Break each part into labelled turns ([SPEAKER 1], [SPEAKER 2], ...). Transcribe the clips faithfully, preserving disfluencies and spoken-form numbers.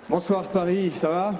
[SPEAKER 1] Bonsoir Paris, ça va?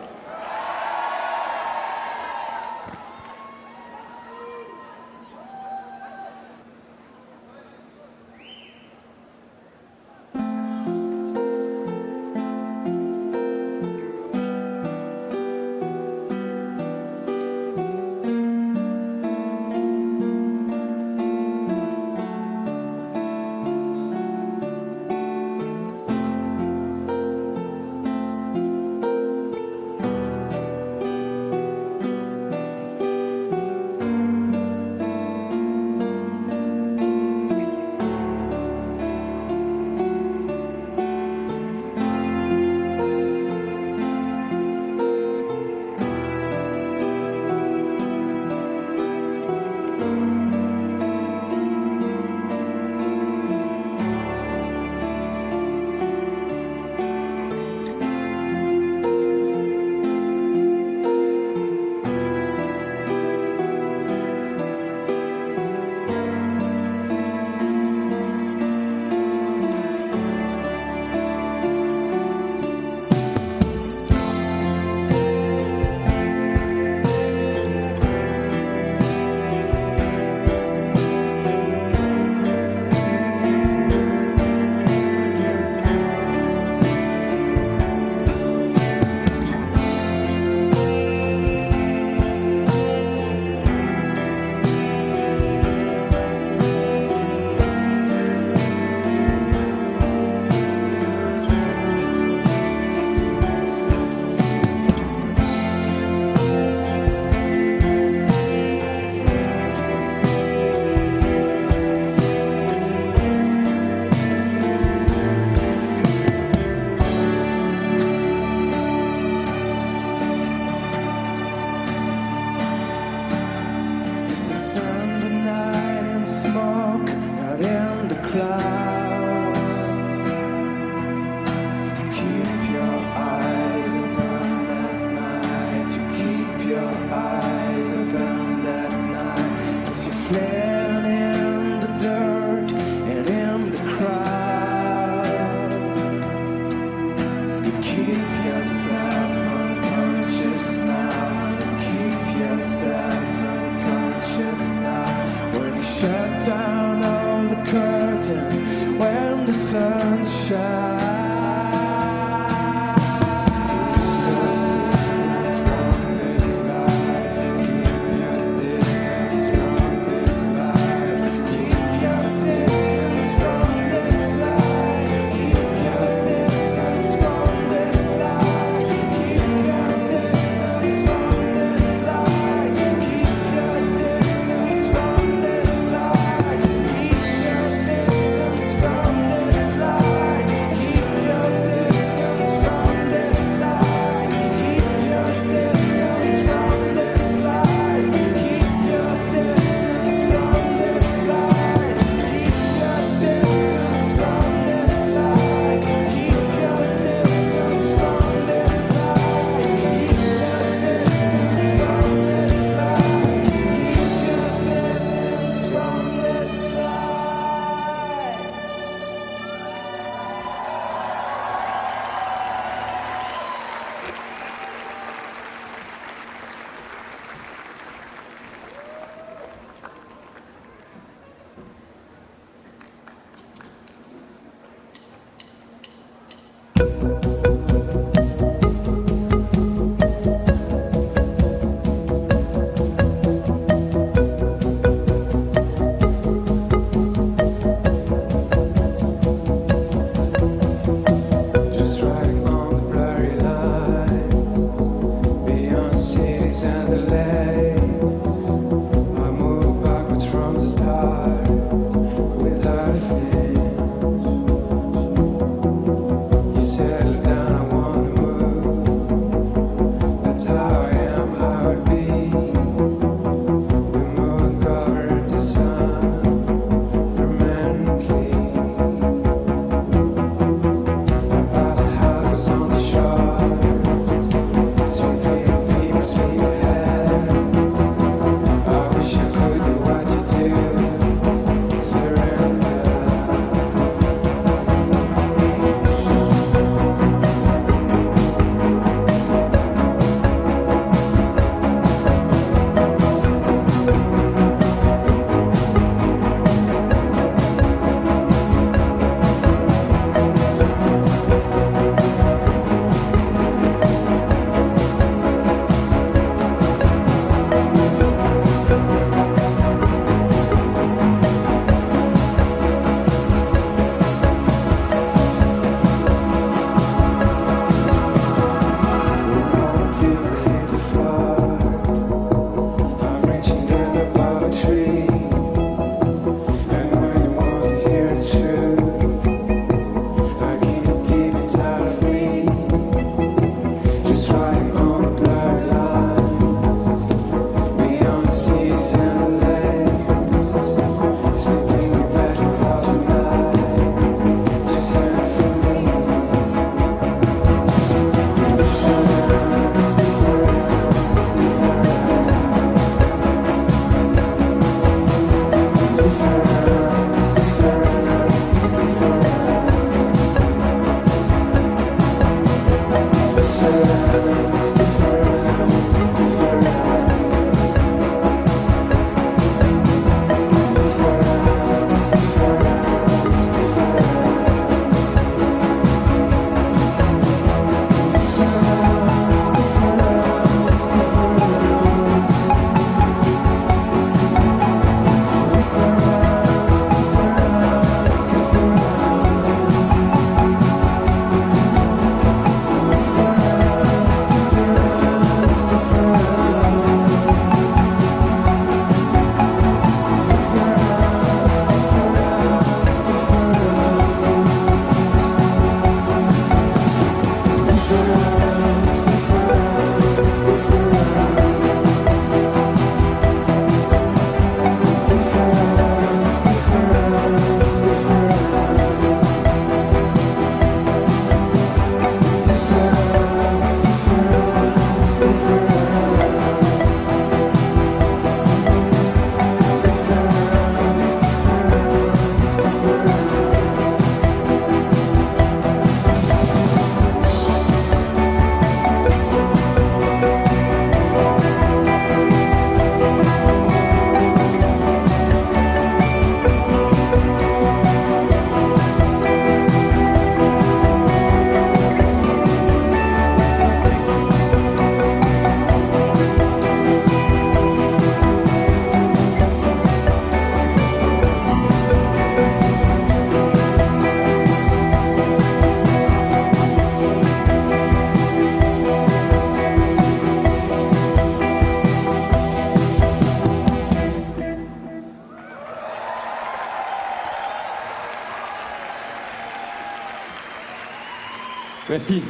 [SPEAKER 1] Merci.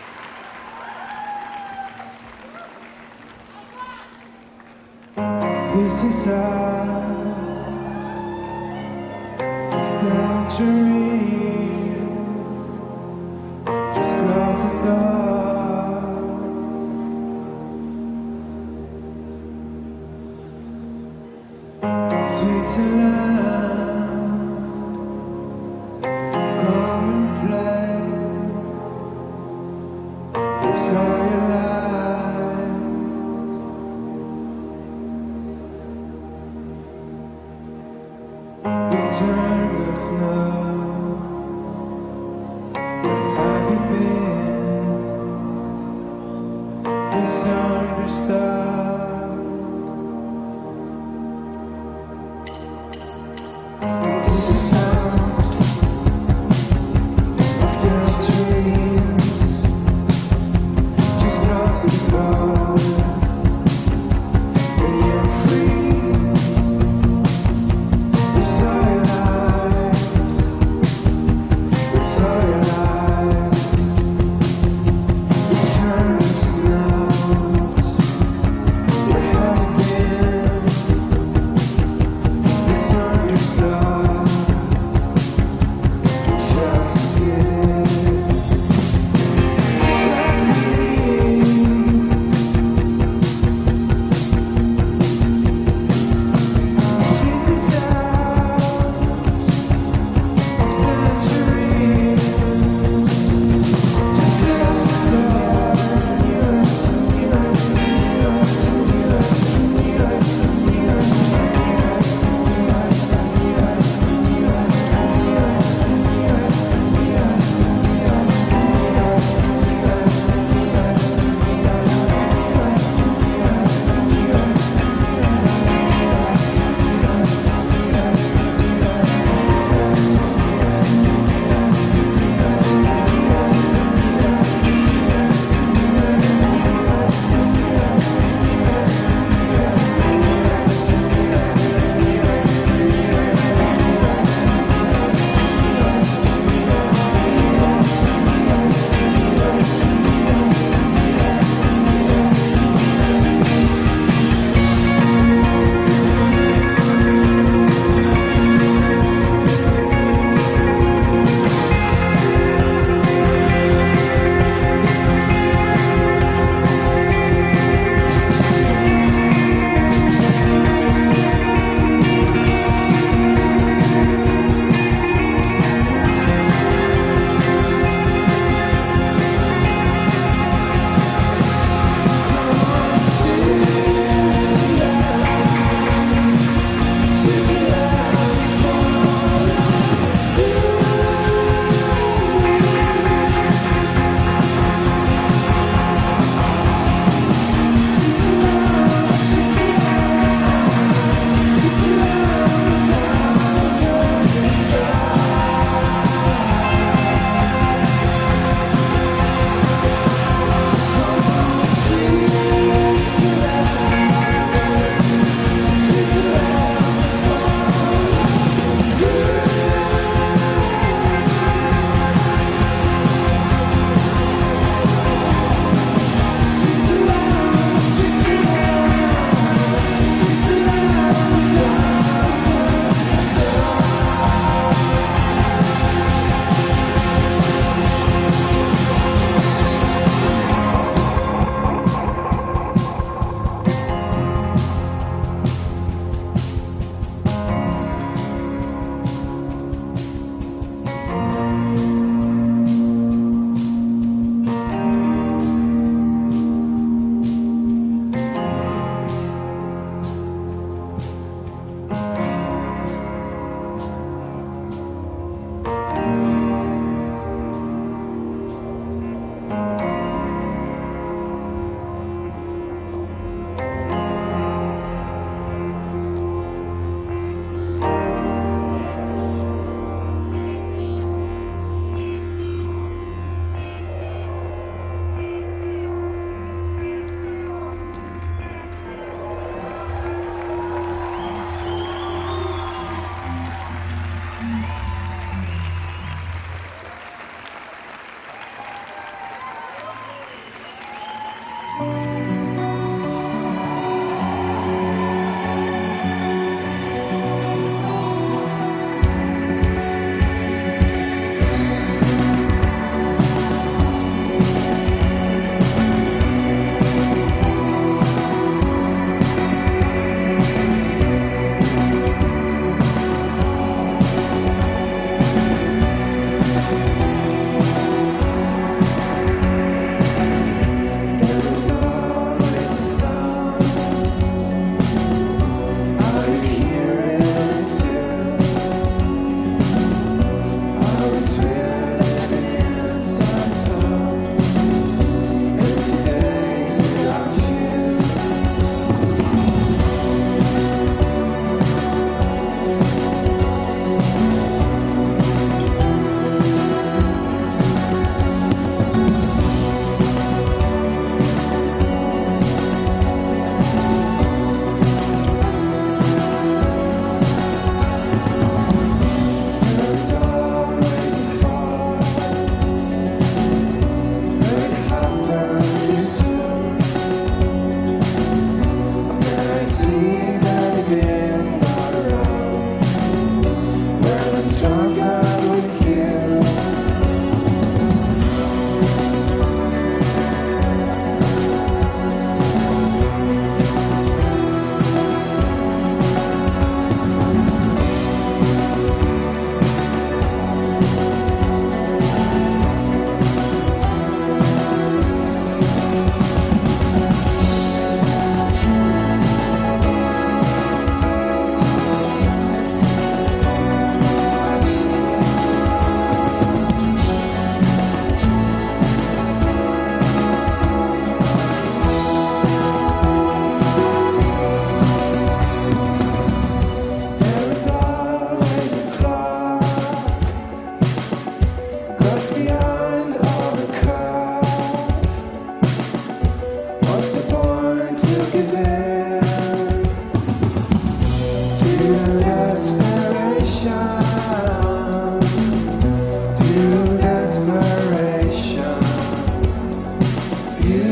[SPEAKER 2] This is out of tangerines. Just close the door. Switzerland, come and play. We saw your lights. Return with snow. Where have you been? Misunderstood. This is sound of dead dreams. Just close the door when you're free. We saw your lights. We saw your lights. Return the snows.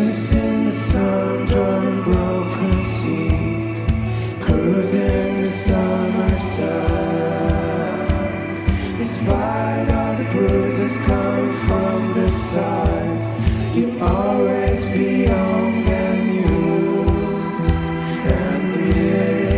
[SPEAKER 2] chasing the sun, drawing broken seas, cruising the summer sands. Despite all the bruises coming from the side, you'll always be young and used and amused.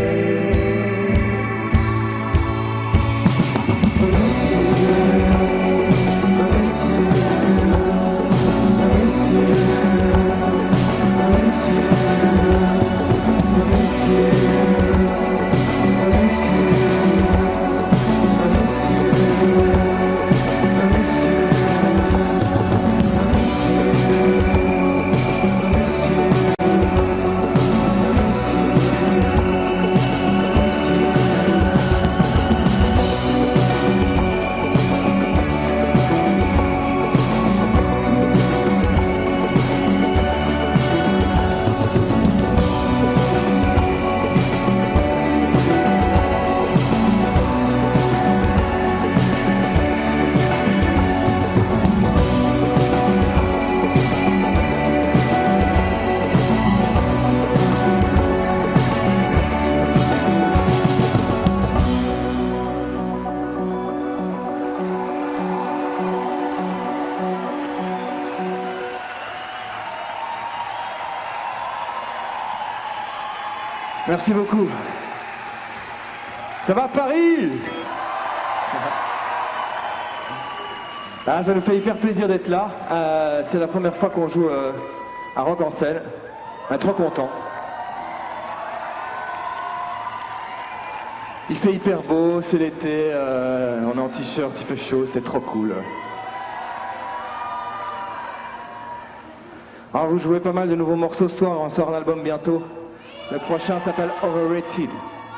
[SPEAKER 2] I miss you, I miss you, I miss you, I miss you, I miss you, I miss you, I miss you, I miss you, I miss you, I miss you, I miss you, I miss you.
[SPEAKER 1] Merci beaucoup. Ça va Paris? Ah, ça nous fait hyper plaisir d'être là. Euh, c'est la première fois qu'on joue euh, à Rock en Seine. On est trop content. Il fait hyper beau, c'est l'été, euh, on est en t-shirt, il fait chaud, c'est trop cool. Alors vous jouez pas mal de nouveaux morceaux ce soir, on sort un album bientôt. Le prochain s'appelle Overrated.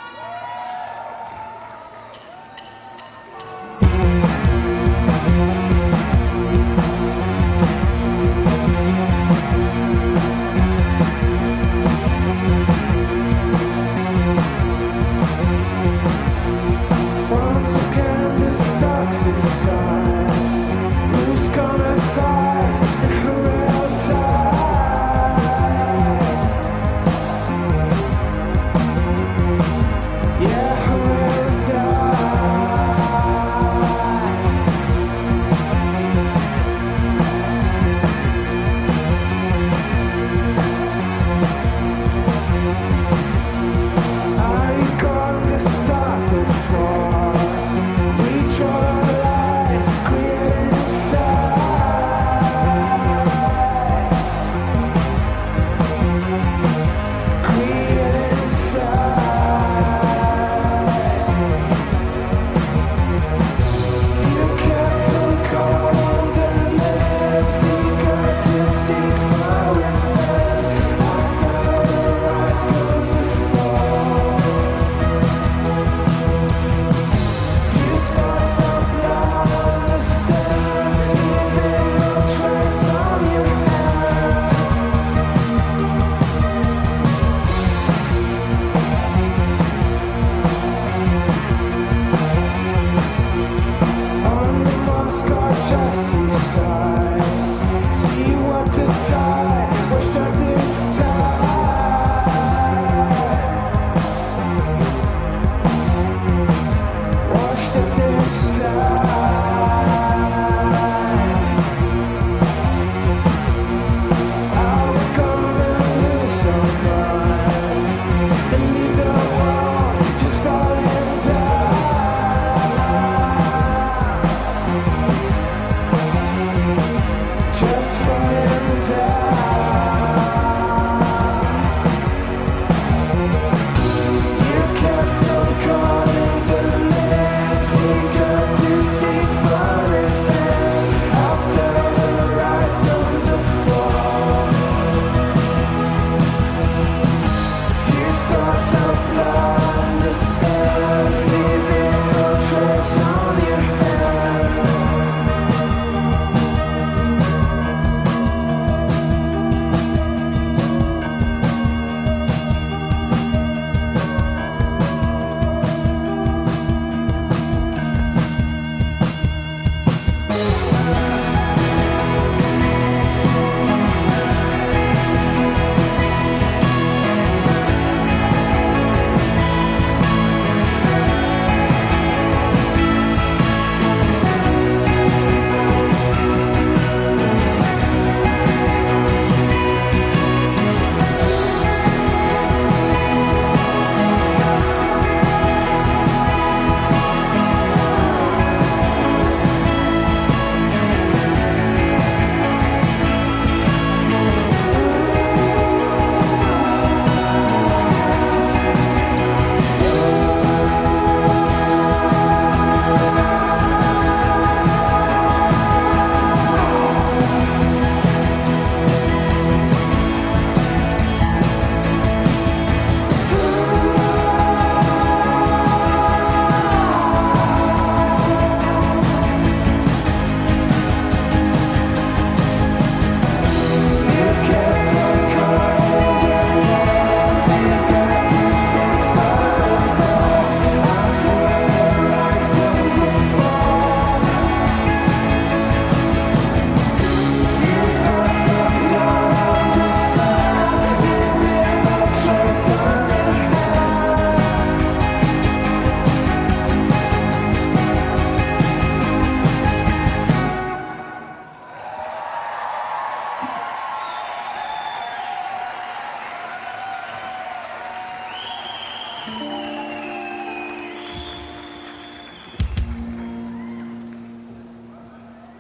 [SPEAKER 2] Once again, the stocks aside. Who's gonna fight and who will die?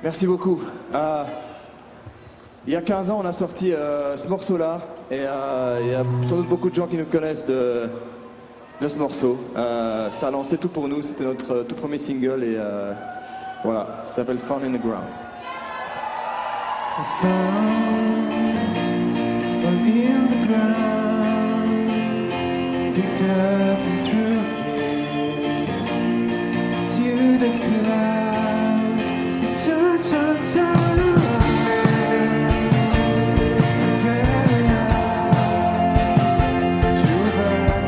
[SPEAKER 1] Merci beaucoup. Euh, il y a quinze ans, on a sorti euh, ce morceau-là, et euh, il y a sans doute beaucoup de gens qui nous connaissent de, de ce morceau. Euh, ça a lancé tout pour nous, c'était notre tout premier single, et euh, voilà, ça s'appelle Found in the Ground.
[SPEAKER 2] Found in the ground, picked up and threw it to the cloud. You turn, turn, turn around, very high, true but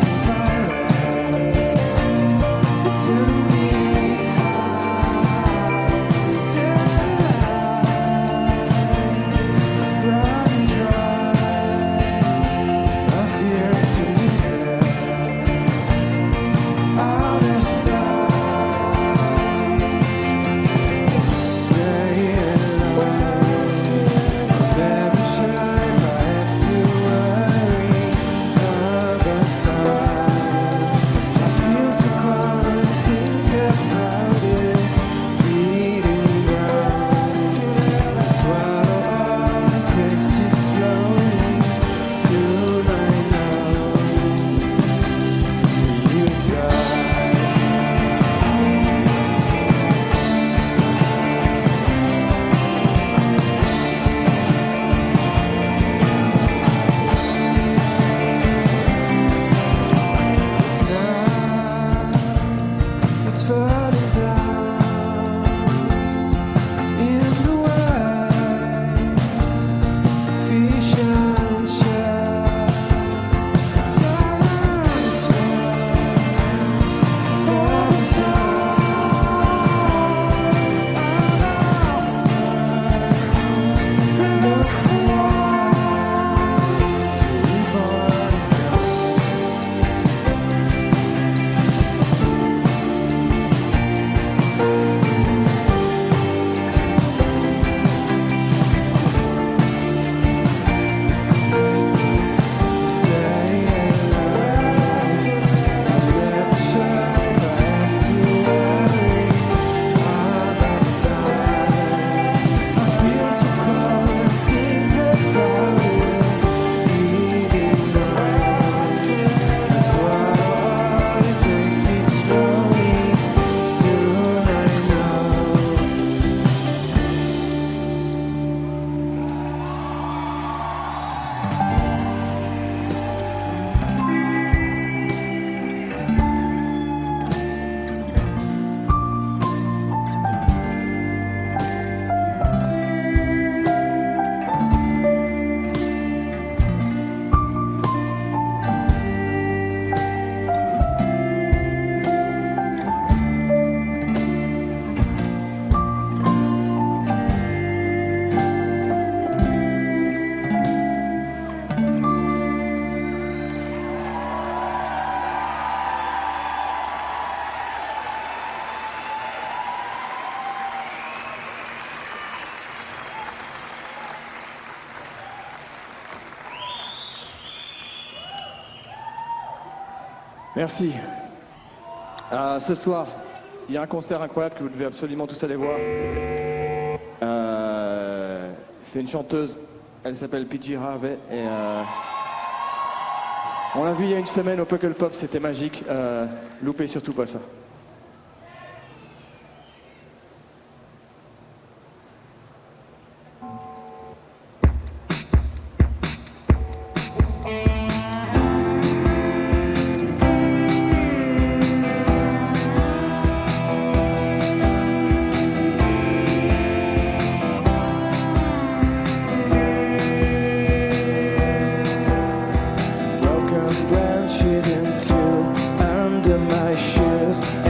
[SPEAKER 2] viral. Tell me how, still alive.
[SPEAKER 1] Merci. Euh, ce soir, il y a un concert incroyable que vous devez absolument tous aller voir. Euh, c'est une chanteuse, elle s'appelle P J Harvey et euh, on l'a vu il y a une semaine au Puckle Pop, c'était magique. Euh, loupez surtout pas ça.
[SPEAKER 2] Branches into under my shoes.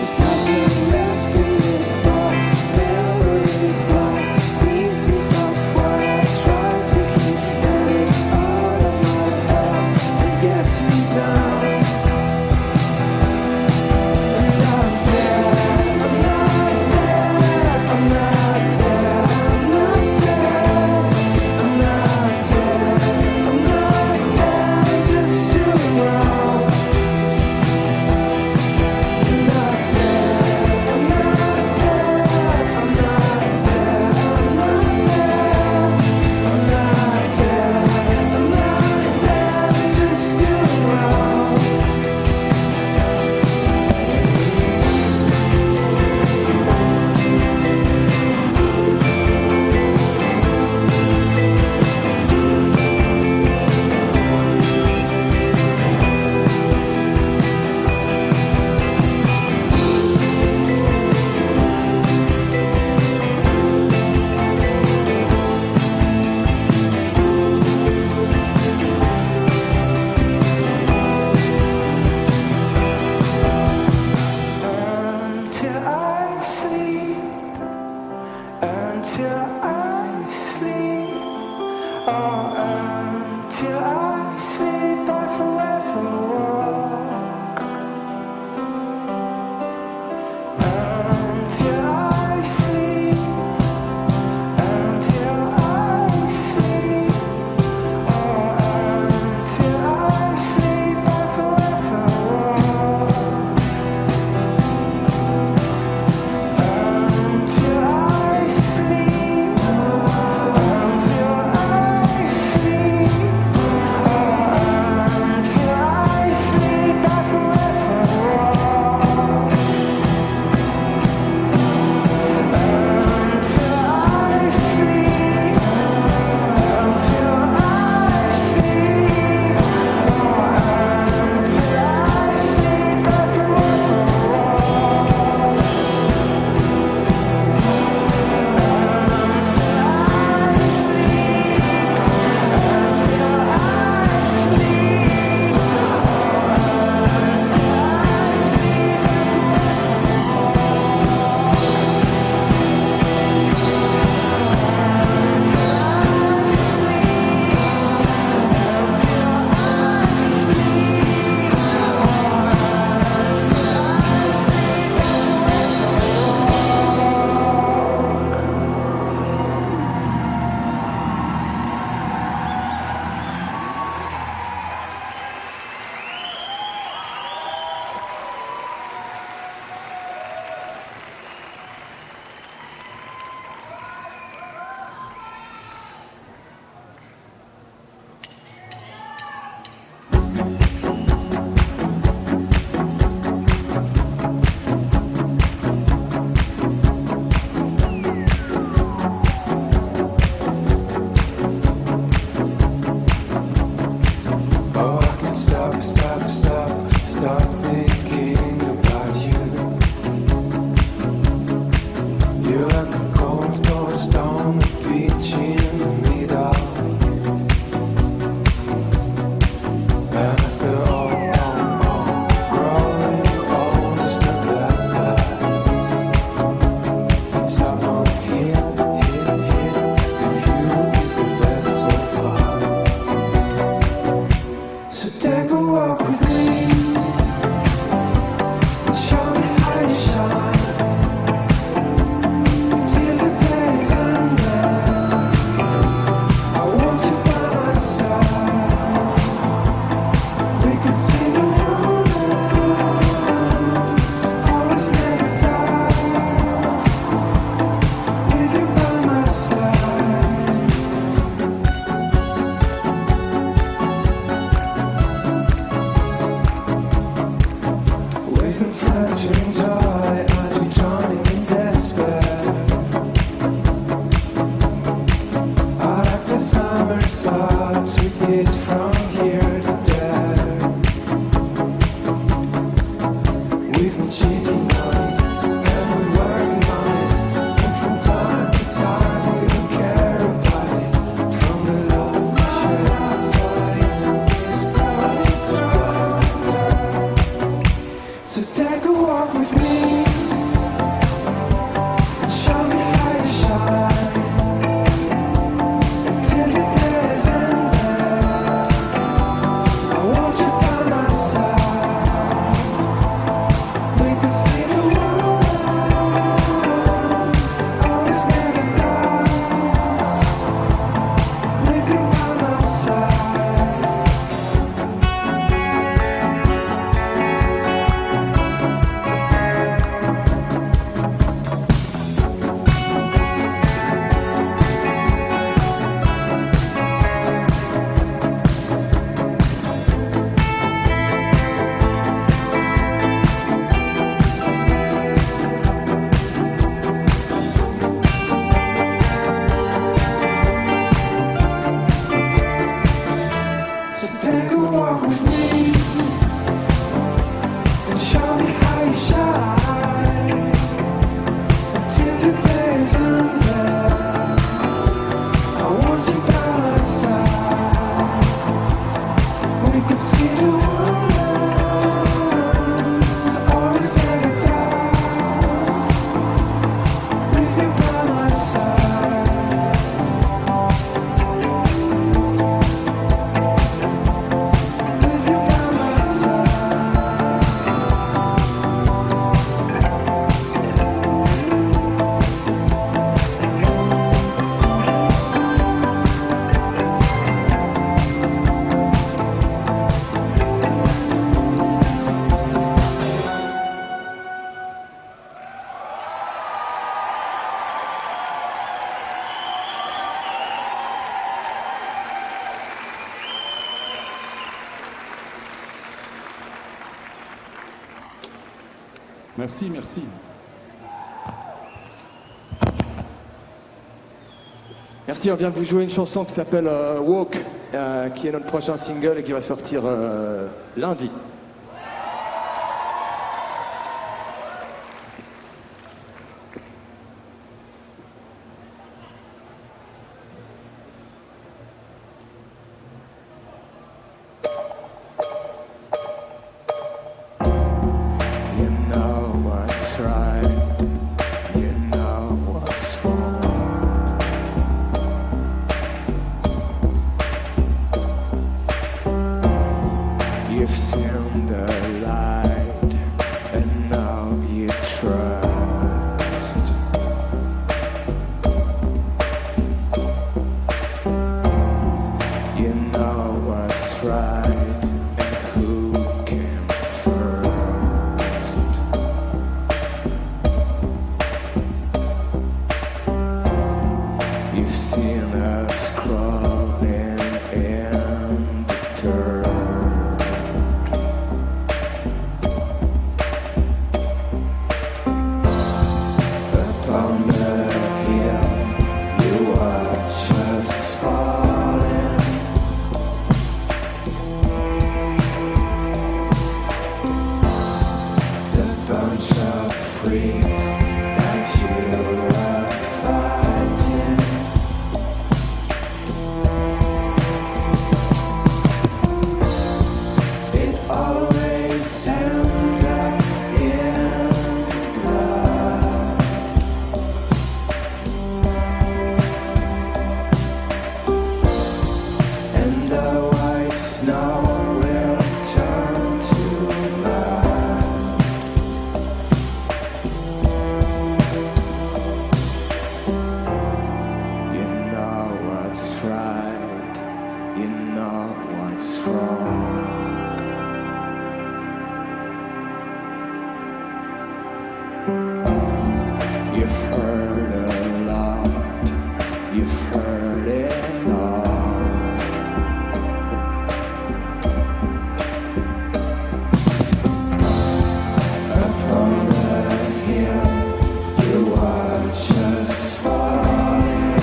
[SPEAKER 2] So take a walk with me.
[SPEAKER 3] Merci, merci.
[SPEAKER 1] Merci, on vient de vous jouer une chanson qui s'appelle euh, Walk, euh, qui est notre prochain single et qui va sortir euh, lundi.
[SPEAKER 2] You've seen the light, and now you trust. You know what's right and who came first. You've seen us crawling in the dirt. You've heard a lot, you've heard it all. Upon the hill, you watch us falling.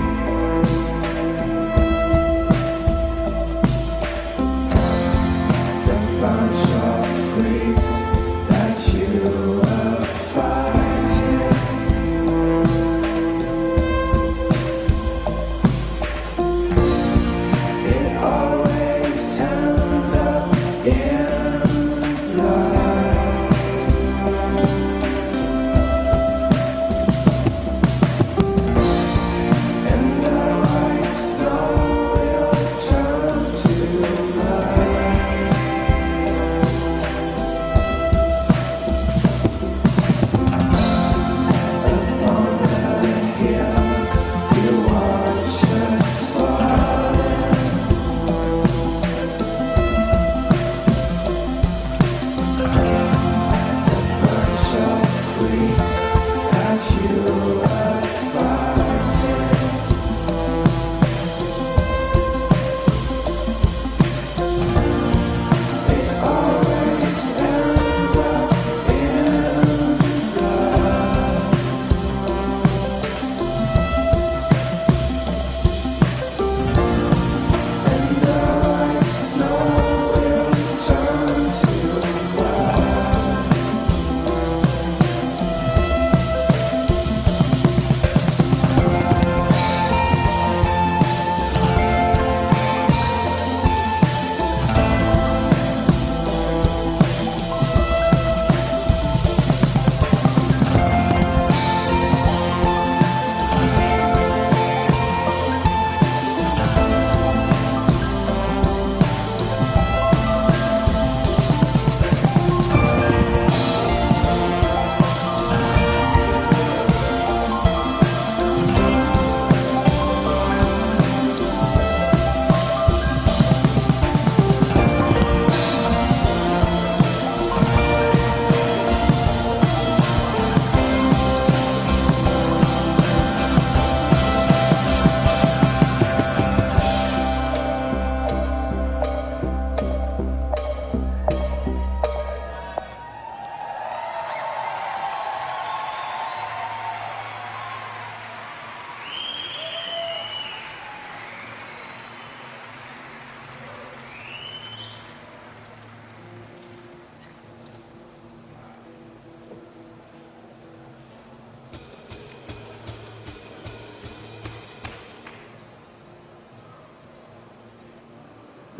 [SPEAKER 2] The bunch of freaks that you are fighting.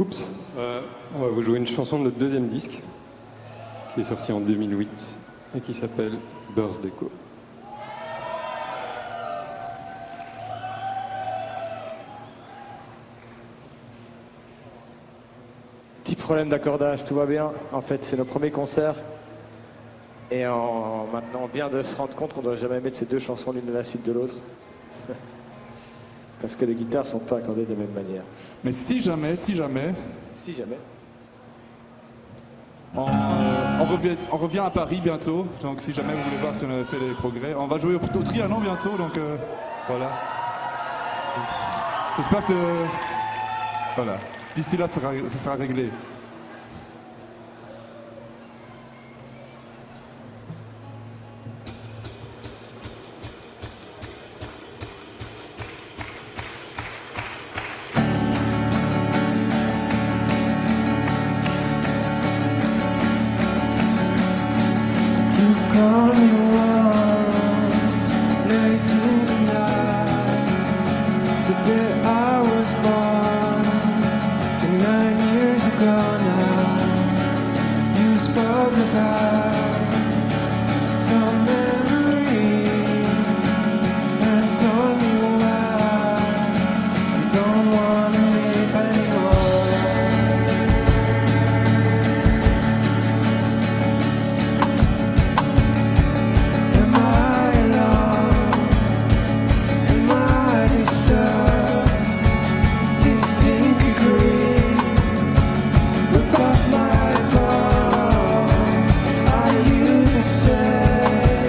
[SPEAKER 3] Oups. Euh, on va vous jouer une chanson de notre deuxième disque, qui est sorti en deux mille huit et qui s'appelle Birth Deco.
[SPEAKER 1] Petit problème d'accordage, tout va bien. En fait, c'est nos premiers concerts. Et on, maintenant, on vient de se rendre compte qu'on ne doit jamais mettre ces deux chansons l'une à la suite de l'autre. Parce que les guitares ne sont pas accordées de la même manière.
[SPEAKER 4] Mais si jamais, si jamais,
[SPEAKER 1] Si jamais.
[SPEAKER 4] on, euh, on revient, on revient à Paris bientôt. Donc si jamais vous voulez voir si on a fait des progrès, on va jouer au, au Trianon bientôt. Donc euh, voilà. J'espère que voilà. D'ici là, ça sera, ça sera réglé.
[SPEAKER 2] Above my bones, I used to say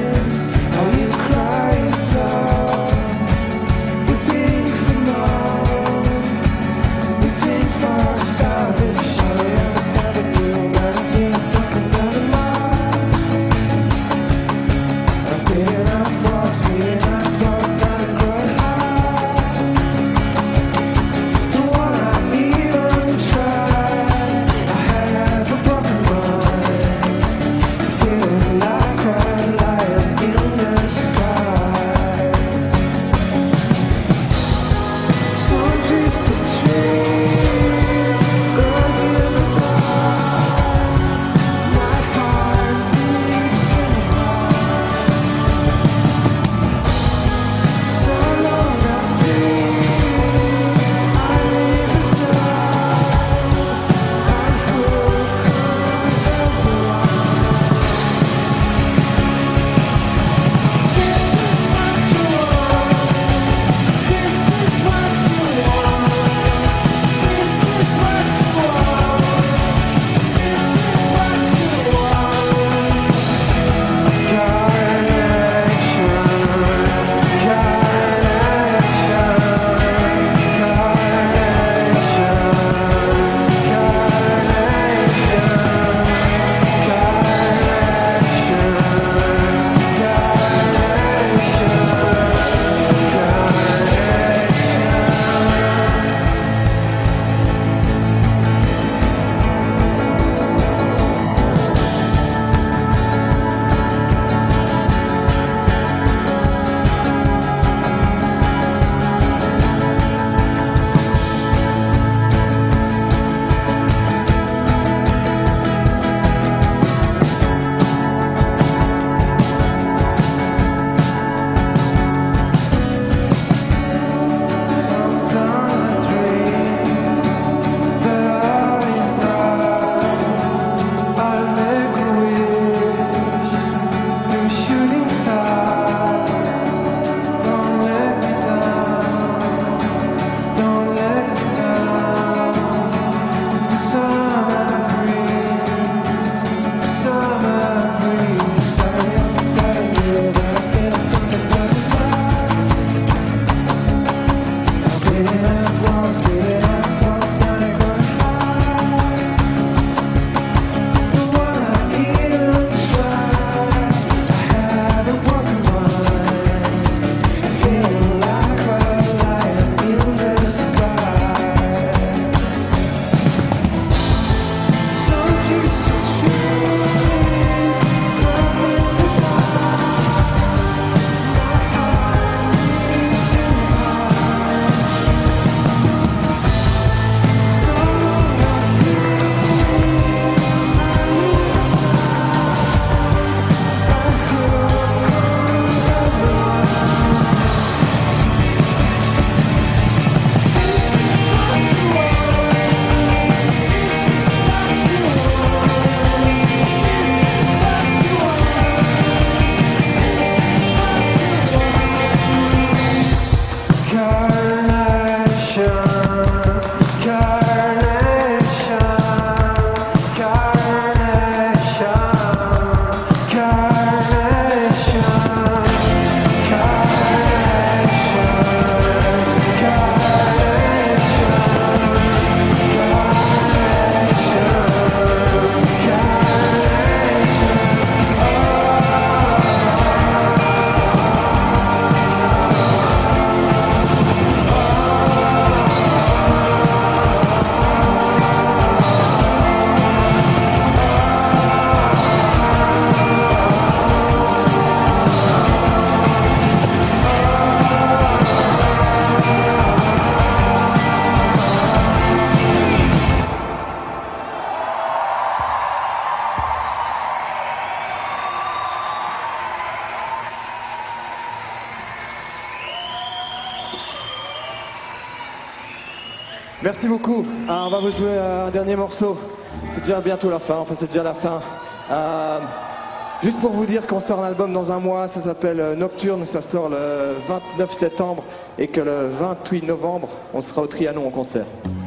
[SPEAKER 1] Merci beaucoup. Ah, on va vous jouer euh, un dernier morceau. C'est déjà bientôt la fin, enfin c'est déjà la fin. Euh, juste pour vous dire qu'on sort un album dans un mois, ça s'appelle euh, Nocturne, ça sort le vingt-neuf septembre et que le vingt-huit novembre, on sera au Trianon en concert.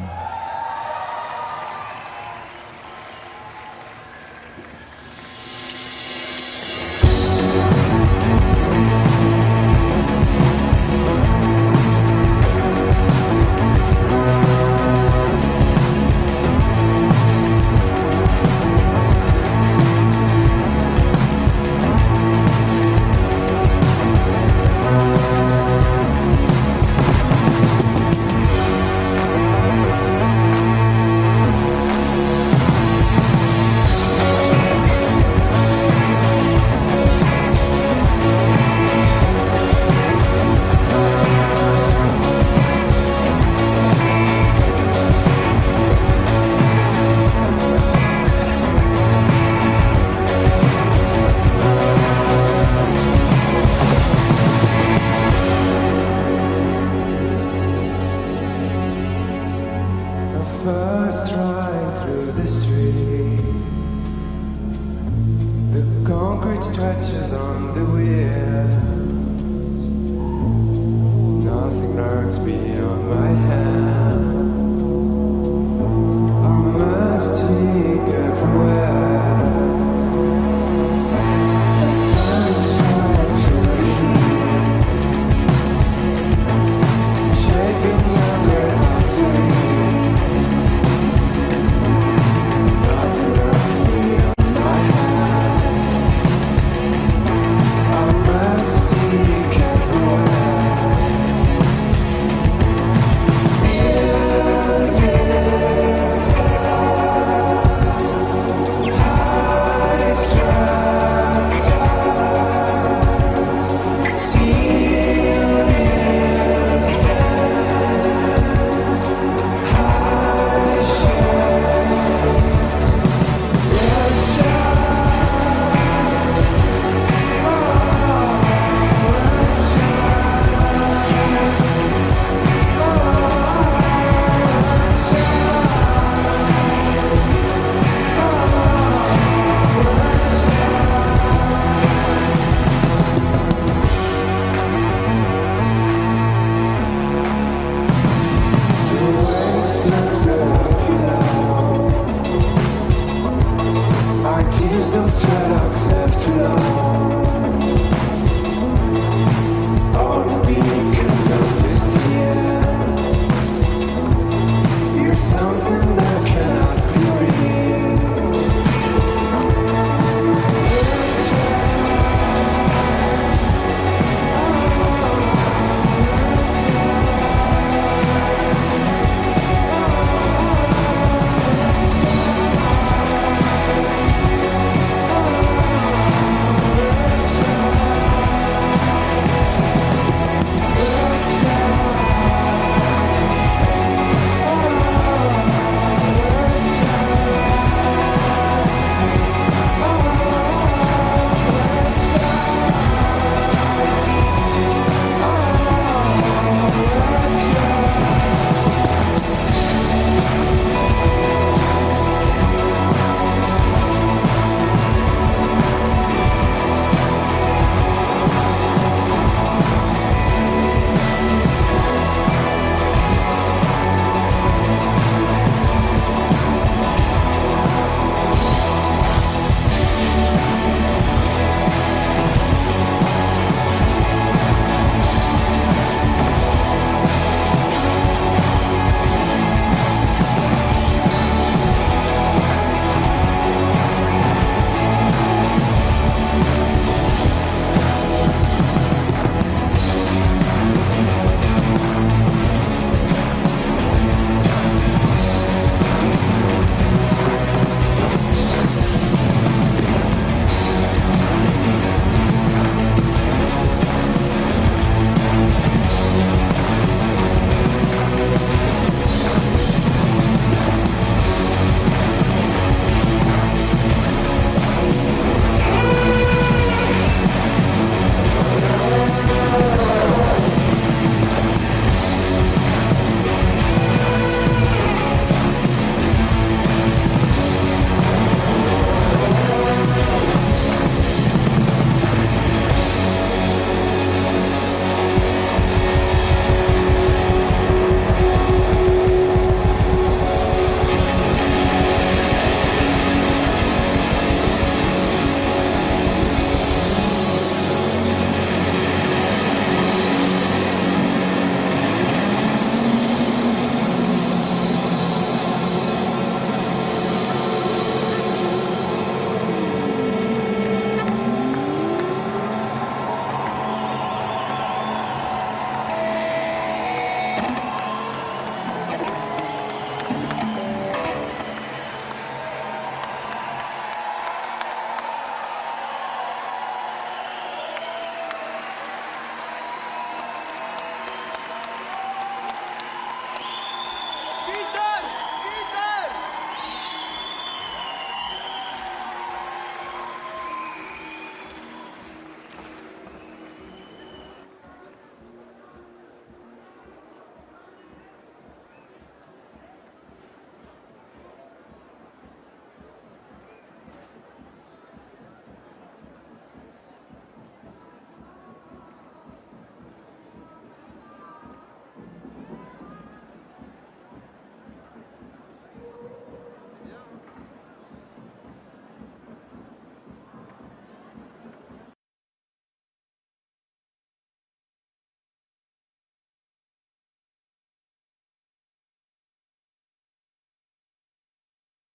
[SPEAKER 2] First ride through the street, the concrete stretches on the wheels. Nothing lurks beyond my hand. I must seek everywhere.